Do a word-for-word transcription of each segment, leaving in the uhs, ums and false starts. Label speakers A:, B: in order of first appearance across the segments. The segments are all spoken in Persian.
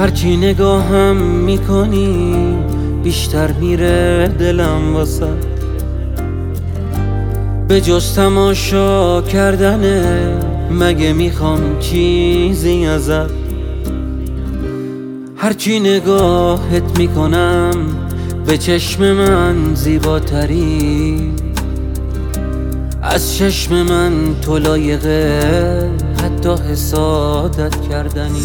A: هرچی نگاهم میکنی بیشتر میره دلم واسه، به جز تماشا کردنه مگه میخوام چیزی ازت. هرچی نگاهت میکنم به چشم من زیباتری، از چشم من تو لایقه حتی حسادت کردنی.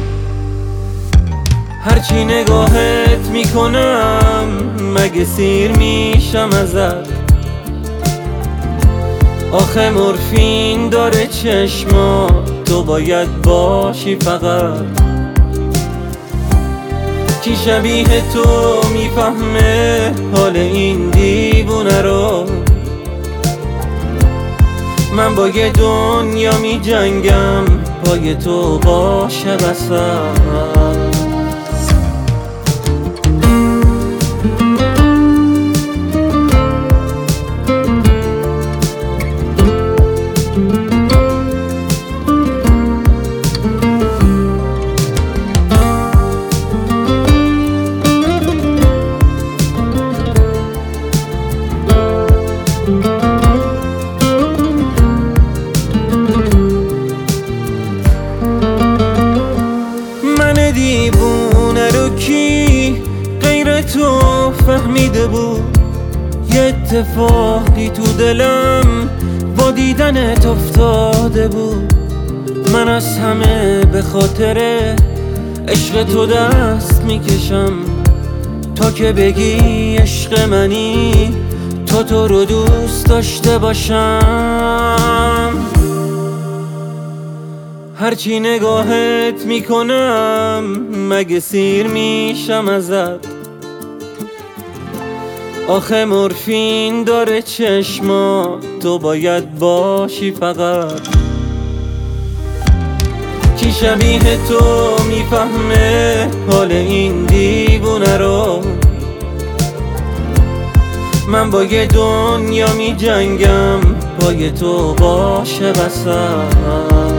A: هرچی نگاهت میکنم مگه سیر میشم ازت، آخه مورفین داره چشما تو باید باشی فقط. کی شبیه تو میفهمه حال این دیوونه رو، من با یه دنیا می جنگم پای تو باشه وسط. دیوونه رو کی غیر تو فهمیده بود؟ یه اتفاقی تو دلم با دیدنت افتاده بود. من از همه به خاطر عشق تو دست میکشم، تا که بگی عشق منی تو تو رو دوست داشته باشم. هرچی نگاهت میکنم مگه سیر میشم ازت، آخه مورفین داره چشما تو باید باشی فقط. کی شبیه تو میفهمه حال این دیوونه رو، من با یه دنیا میجنگم پای تو باشه وسط.